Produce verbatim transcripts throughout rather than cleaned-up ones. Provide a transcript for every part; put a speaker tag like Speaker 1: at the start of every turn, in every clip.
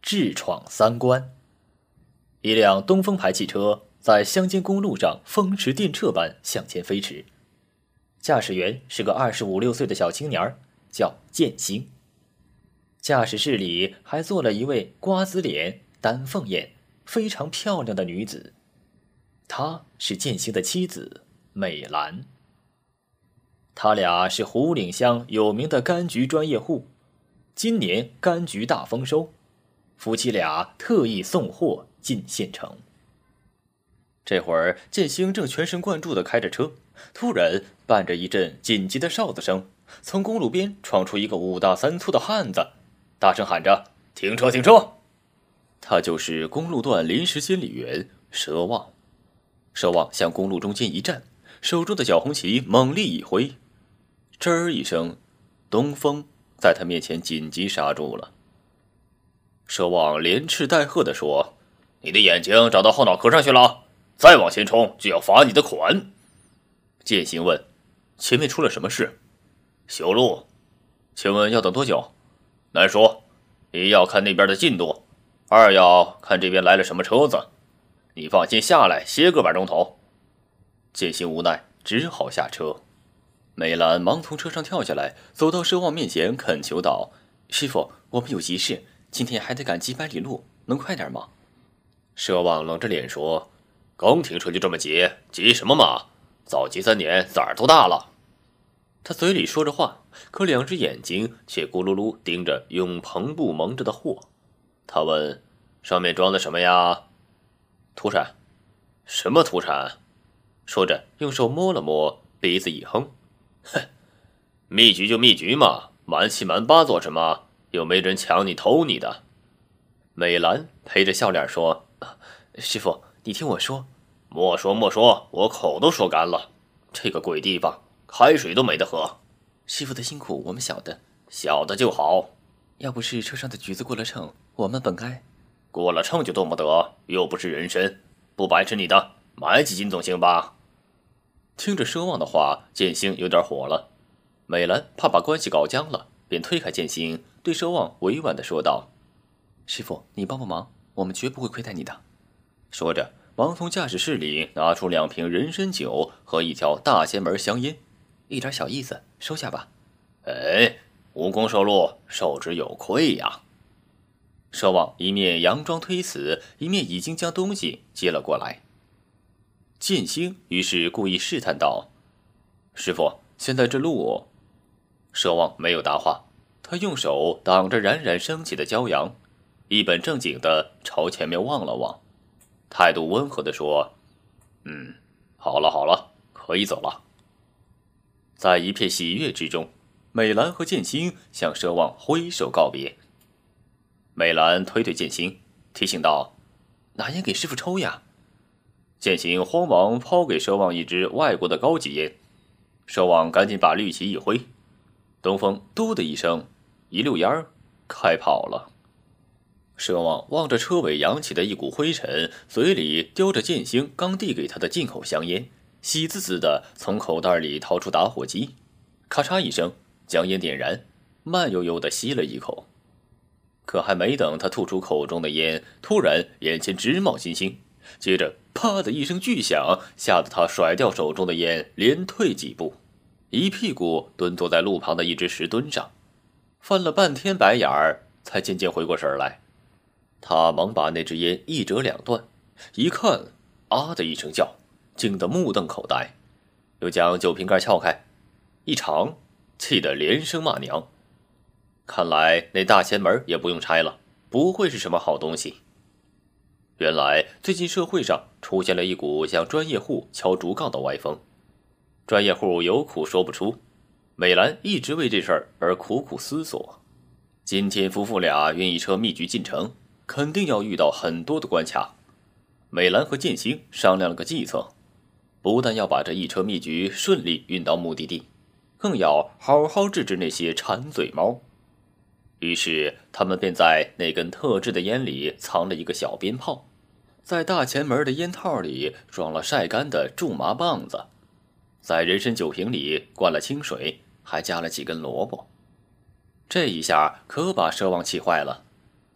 Speaker 1: 智闯三关。一辆东风牌汽车在乡间公路上风驰电掣般向前飞驰，驾驶员是个二十五六岁的小青年，叫建兴。驾驶室里还坐了一位瓜子脸、丹凤眼、非常漂亮的女子，她是建兴的妻子美兰。他俩是胡岭乡有名的柑橘专业户，今年柑橘大丰收，夫妻俩特意送货进县城。这会儿建兴正全神贯注地开着车，突然伴着一阵紧急的哨子声，从公路边闯出一个五大三粗的汉子，大声喊着：“停车，停车！”他就是公路段临时监理员佘旺。佘旺向公路中间一站，手中的小红旗猛力一挥，吱儿一声，东风在他面前紧急刹住了。佘旺连斥带喝地说：“你的眼睛长到后脑壳上去了，再往前冲就要罚你的款。”建兴问：“前面出了什么事？”“修路。”“请问要等多久？”“难说，一要看那边的进度，二要看这边来了什么车子。你放心下来歇个半钟头。”建兴无奈，只好下车。美兰忙从车上跳下来，走到佘旺面前恳求道：“师傅，我们有急事，今天还得赶几百里路，能快点吗？”佘旺冷着脸说：“刚停车就这么急，急什么嘛？早急三年，崽儿都大了。”他嘴里说着话，可两只眼睛却咕噜噜盯着用篷布蒙着的货。他问：“上面装的什么呀？”“土产。”“什么土产？”说着用手摸了摸，鼻子一哼：“哼，蜜橘就蜜橘嘛，瞒七瞒八做什么？又没人抢你偷你的。”美兰陪着笑脸说：“师傅，你听我说。”“莫说莫说，我口都说干了。这个鬼地方，开水都没得喝。”“师傅的辛苦我们晓得。”“晓得就好。要不是车上的橘子过了秤，我们本该……”“过了秤就动不得，又不是人参，不白吃你的，买几斤总行吧？”听着佘旺的话，建兴有点火了。美兰怕把关系搞僵了，便推开建兴，对佘旺委婉地说道：“师傅，你帮帮忙，我们绝不会亏待你的。”说着忙从驾驶室里拿出两瓶人参酒和一条大仙门香烟，“一点小意思，收下吧。”“哎，无功受禄，受之有愧呀。”佘旺一面佯装推辞，一面已经将东西接了过来。建兴于是故意试探道：“师傅，现在这路……”佘旺没有答话，他用手挡着冉冉升起的骄阳，一本正经地朝前面望了望，态度温和地说：“嗯，好了好了，可以走了。”在一片喜悦之中，美兰和建兴向佘旺挥手告别。美兰推推建兴，提醒道：“拿烟给师傅抽呀。”建兴慌忙抛给佘旺一支外国的高级烟，佘旺赶紧把绿旗一挥，东风嘟的一声，一溜烟儿开跑了。佘旺望着车尾扬起的一股灰尘，嘴里叼着建兴刚递给他的进口香烟，喜滋滋的从口袋里掏出打火机，咔嚓一声将烟点燃，慢悠悠的吸了一口。可还没等他吐出口中的烟，突然眼前直冒金星，接着啪的一声巨响，吓得他甩掉手中的烟，连退几步，一屁股蹲坐在路旁的一只石墩上，翻了半天白眼儿，才渐渐回过神来。他忙把那支烟一折两段，一看，啊的一声叫，惊得目瞪口呆，又将酒瓶盖撬开，一尝，气得连声骂娘。看来那大前门也不用拆了，不会是什么好东西。原来最近社会上出现了一股向专业户敲竹杠的歪风，专业户有苦说不出，美兰一直为这事儿而苦苦思索。今天夫妇俩运一车蜜橘进城，肯定要遇到很多的关卡。美兰和建兴商量了个计策，不但要把这一车蜜橘顺利运到目的地，更要好好治治那些馋嘴猫。于是他们便在那根特制的烟里藏了一个小鞭炮，在大前门的烟套里装了晒干的苎麻棒子，在人参酒瓶里灌了清水，还加了几根萝卜。这一下可把佘旺气坏了，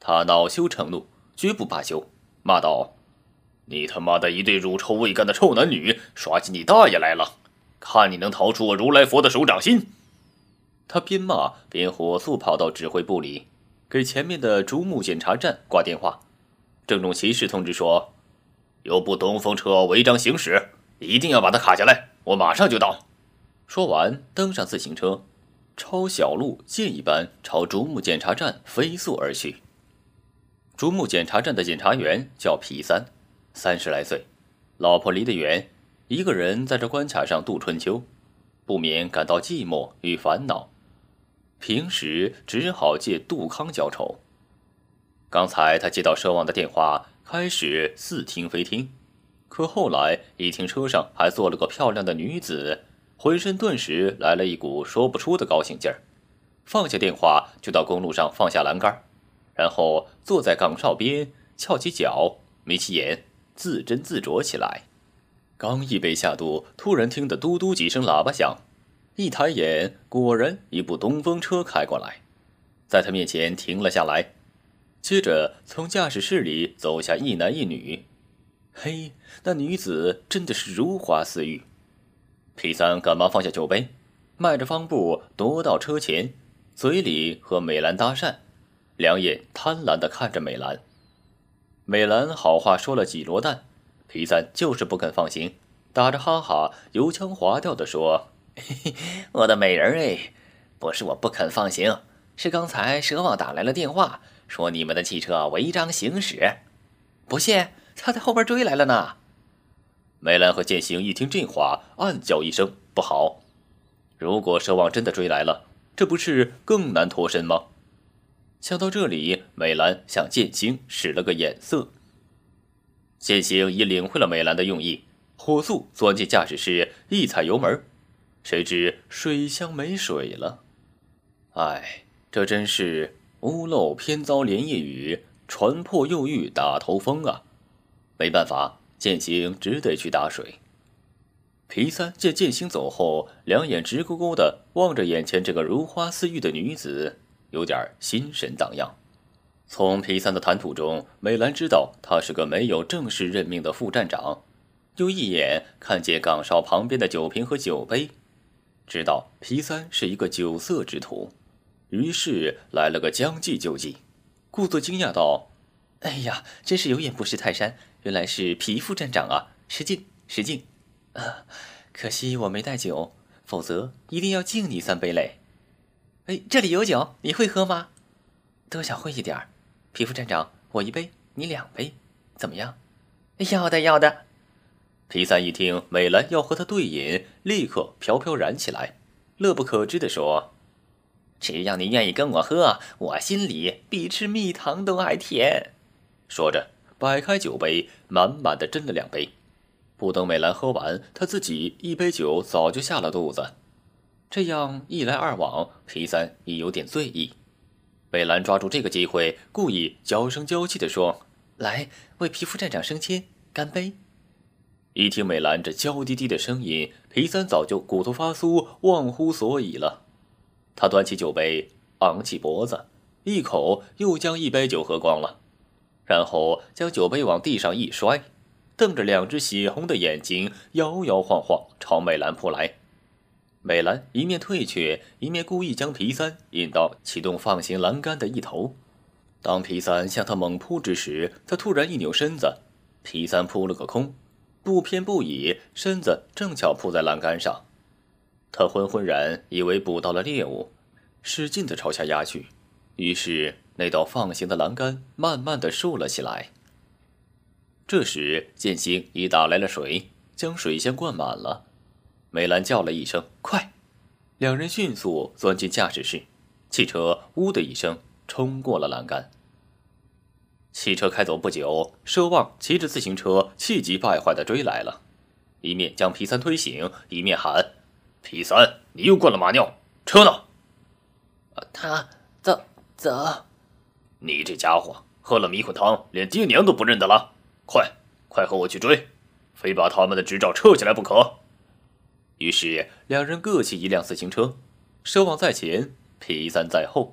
Speaker 1: 他恼羞成怒，绝不罢休，骂道：“你他妈的一对乳臭未干的臭男女，耍起你大爷来了！看你能逃出我如来佛的手掌心！”他边骂边火速跑到指挥部里，给前面的竹木检查站挂电话，郑重其事通知说：“有部东风车违章行驶，一定要把它卡下来，我马上就到。”说完，登上自行车，抄小路箭一般朝竹木检查站飞速而去。竹木检查站的检查员叫皮三，三十来岁，老婆离得远，一个人在这关卡上度春秋，不免感到寂寞与烦恼。平时只好借杜康浇愁。刚才他接到奢望的电话，开始似听非听，可后来一听车上还坐了个漂亮的女子，浑身顿时来了一股说不出的高兴劲儿。放下电话，就到公路上放下栏杆，然后坐在岗哨边，翘起脚，眯起眼，自斟自酌起来。刚一杯下肚，突然听得嘟嘟几声喇叭响，一抬眼，果然一部东风车开过来，在他面前停了下来。接着从驾驶室里走下一男一女。嘿，那女子真的是如花似玉。皮三赶忙放下酒杯，迈着方步踱到车前，嘴里和美兰搭讪，两眼贪婪地看着美兰。美兰好话说了几罗弹，皮三就是不肯放行，打着哈哈，油腔滑调地说：“嘿嘿，我的美人哎，不是我不肯放行，是刚才佘旺打来了电话，说你们的汽车违章行驶。不信，他在后边追来了呢。”梅兰和剑行一听这话，暗叫一声不好。如果佘旺真的追来了，这不是更难脱身吗？想到这里，梅兰向剑行使了个眼色。剑行已领会了梅兰的用意，火速钻进驾驶室，一踩油门，谁知水箱没水了。哎，这真是屋漏偏遭连夜雨，船破又遇打头风啊！没办法，剑行只得去打水。皮三见剑行走后，两眼直勾勾地望着眼前这个如花似玉的女子，有点心神荡漾。从皮三的谈吐中，美兰知道他是个没有正式任命的副站长，又一眼看见岗哨旁边的酒瓶和酒杯，知道皮三是一个酒色之徒，于是来了个将计就计，故作惊讶道：“哎呀，真是有眼不识泰山，原来是皮副站长啊！失敬失敬啊，可惜我没带酒，否则一定要敬你三杯嘞。哎，这里有酒，你会喝吗？多少会一点儿。皮副站长，我一杯，你两杯，怎么样？要的要的。”皮三一听美兰要和他对饮，立刻飘飘然起来，乐不可支地说：“只要你愿意跟我喝，我心里比吃蜜糖都还甜。”说着摆开酒杯，满满的斟了两杯。不等美兰喝完，他自己一杯酒早就下了肚子。这样一来二往，皮三已有点醉意。美兰抓住这个机会，故意娇声娇气地说：“来，为皮副站长升迁，干杯！”一听美兰这娇滴滴的声音，皮三早就骨头发酥，忘乎所以了。他端起酒杯，昂起脖子，一口又将一杯酒喝光了，然后将酒杯往地上一摔，瞪着两只血红的眼睛，摇摇晃晃朝美兰扑来。美兰一面退却，一面故意将皮三引到启动放行栏杆的一头。当皮三向他猛扑之时，他突然一扭身子，皮三扑了个空，不偏不倚，身子正巧扑在栏杆上。他昏昏然以为捕到了猎物，使劲地朝下压去，于是那道放行的栏杆慢慢地竖了起来。这时剑行已打来了水，将水箱灌满了。美兰叫了一声快，两人迅速钻进驾驶室，汽车呜的一声冲过了栏杆。汽车开走不久，佘旺骑着自行车气急败坏地追来了，一面将皮三推醒，一面喊：“皮三，你又灌了马尿，车呢？”“他走走。”“你这家伙喝了迷魂汤，连爹娘都不认得了，快快和我去追，非把他们的执照撤下来不可。”于是两人各骑一辆自行车，佘旺在前，皮三在后，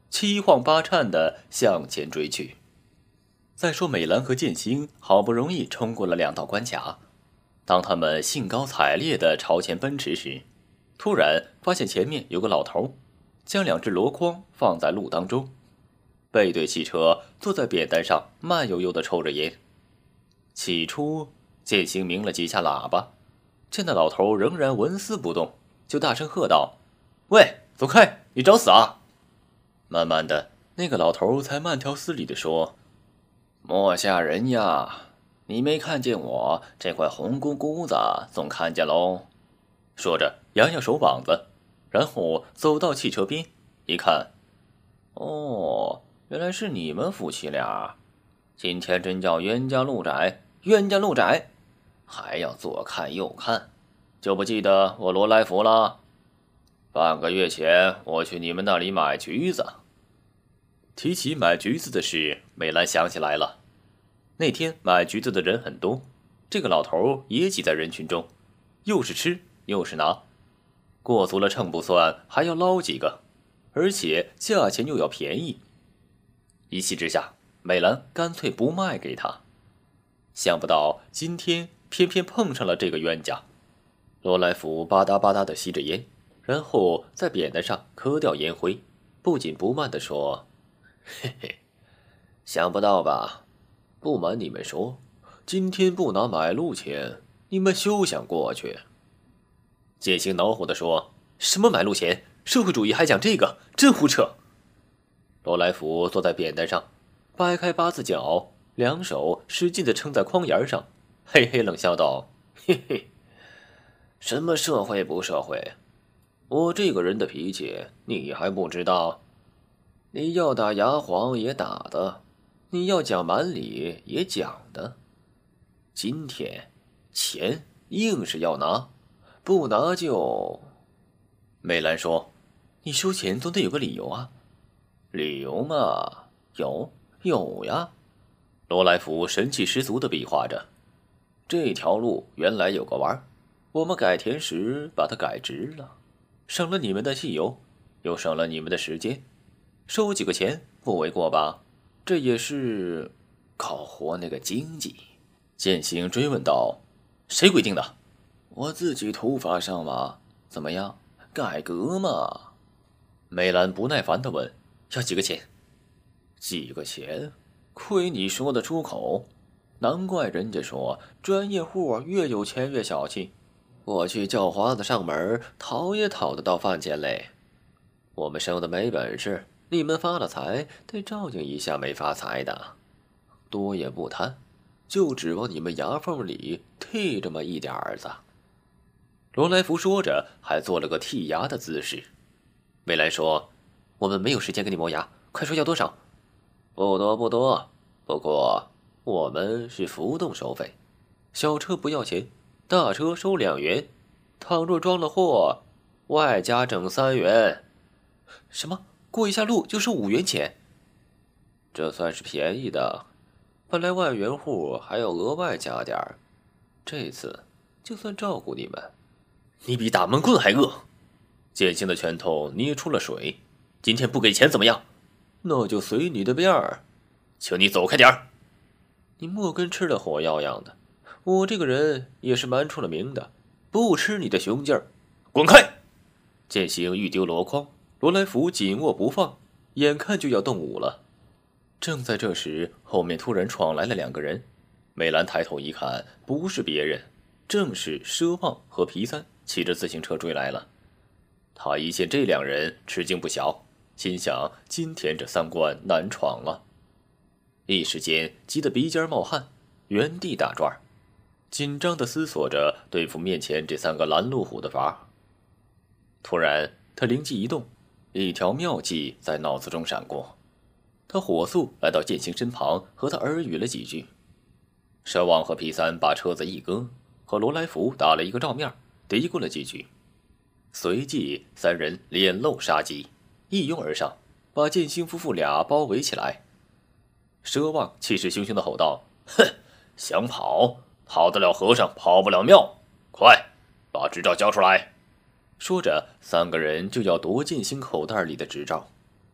Speaker 1: 七晃八颤地向前追去。再说美兰和剑心好不容易冲过了两道关卡，当他们兴高采烈地朝前奔驰时，突然发现前面有个老头将两只箩筐放在路当中，背对汽车坐在扁担上慢悠悠地抽着烟。起初剑心鸣了几下喇叭，见那老头仍然纹丝不动，就大声喝道：喂，走开，你找死啊！慢慢的，那个老头才慢条斯理地说：莫吓人呀，你没看见我这块红姑姑子，总看见喽。说着扬扬手膀子，然后走到汽车边一看，哦，原来是你们夫妻俩，今天真叫冤家路窄，冤家路窄，还要左看右看，就不记得我罗来福了？半个月前我去你们那里买橘子。提起买橘子的事，美兰想起来了。那天买橘子的人很多，这个老头也挤在人群中，又是吃又是拿，过足了秤不算，还要捞几个，而且价钱又要便宜。一气之下，美兰干脆不卖给他。想不到今天偏偏碰上了这个冤家。罗来福吧嗒吧嗒地吸着烟，然后在扁担上磕掉烟灰，不紧不慢地说：嘿嘿，想不到吧？不瞒你们说，今天不拿买路钱，你们休想过去。剑心恼火地说：什么买路钱？社会主义还讲这个，真胡扯！罗来福坐在扁担上，掰开八字脚，两手使劲地撑在筐沿上，嘿嘿冷笑道：嘿嘿，什么社会不社会？我这个人的脾气你还不知道？你要打牙黄也打的，你要讲蛮理也讲的。今天钱硬是要拿，不拿就……美兰说：你收钱总得有个理由啊。理由嘛，有有呀。罗来福神气十足地比划着，这条路原来有个弯，我们改田时把它改直了，省了你们的汽油，又省了你们的时间，收几个钱不为过吧？这也是搞活那个经济。剑行追问道：谁规定的？我自己突发上嘛，怎么样？改革嘛。美兰不耐烦地问：要几个钱？几个钱？亏你说得出口，难怪人家说专业户越有钱越小气。我去叫花子上门，讨也讨得到饭钱嘞。我们生的没本事，你们发了财得照应一下没发财的，多也不贪，就指望你们牙缝里剔这么一点儿子。罗来福说着，还做了个剔牙的姿势。美兰说：我们没有时间跟你磨牙，快说要多少？不多不多，不过我们是浮动收费，小车不要钱，大车收两元，倘若装了货，外加整三元。什么？过一下路就收五元钱？这算是便宜的，本来万元户还要额外加点儿，这次就算照顾你们。你比打闷棍还饿！剑心的拳头捏出了水。今天不给钱怎么样？那就随你的便儿，请你走开点儿。你莫跟吃了火药样的，我这个人也是蛮出了名的，不吃你的熊劲儿，滚开！剑行欲丢箩筐，罗来福紧握不放，眼看就要动武了。正在这时，后面突然闯来了两个人。美兰抬头一看，不是别人，正是佘旺和皮三骑着自行车追来了。他一见这两人，吃惊不小，心想今天这三关难闯了，一时间急得鼻尖冒汗，原地打转，紧张地思索着对付面前这三个拦路虎的法。突然他灵机一动，一条妙计在脑子中闪过，他火速来到剑行身旁，和他耳语了几句。佘旺和皮三把车子一搁，和罗来福打了一个照面，嘀咕了几句，随即三人脸露杀机，一拥而上，把剑行夫妇俩包围起来。佘旺气势汹汹地吼道：哼，想跑跑得了和尚跑不了庙，快把执照交出来！说着三个人就要夺剑行口袋里的执照。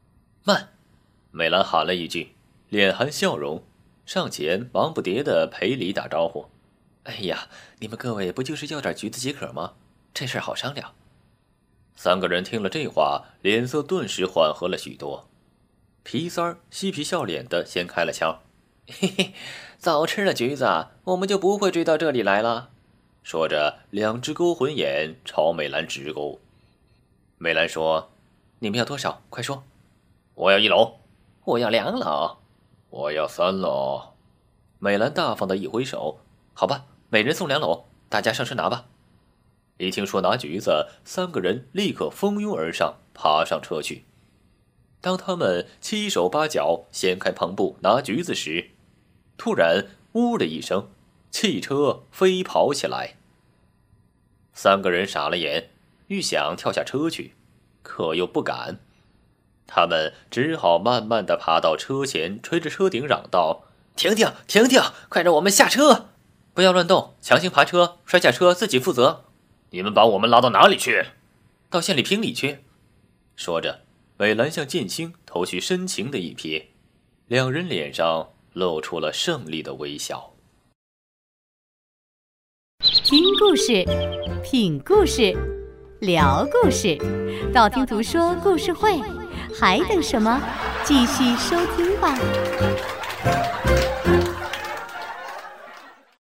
Speaker 1: 慢！美兰喊了一句，脸含笑容，上前忙不迭地赔礼打招呼。哎呀，你们各位不就是要点橘子即可吗？这事儿好商量。三个人听了这话，脸色顿时缓和了许多。皮三儿嬉皮笑脸的先开了枪：“嘿嘿，早吃了橘子，我们就不会追到这里来了。”说着，两只勾魂眼朝美兰直勾。美兰说：“你们要多少？快说！”“我要一篓。”“我要两篓。”“我要三篓。”美兰大方的一挥手：“好吧，每人送两篓，大家上车拿吧。”一听说拿橘子，三个人立刻蜂拥而上，爬上车去。当他们七手八脚掀开篷布拿橘子时，突然“呜”的一声，汽车飞跑起来。三个人傻了眼，欲想跳下车去，可又不敢。他们只好慢慢地爬到车前，捶着车顶嚷道：“停停停停，快让我们下车！不要乱动，强行爬车，摔下车自己负责。你们把我们拉到哪里去？到县里评理去。”说着，美兰向剑青投去深情的一瞥，两人脸上露出了胜利的微笑。
Speaker 2: 听故事，品故事，聊故事，道听途说故事会，还等什么？继续收听吧。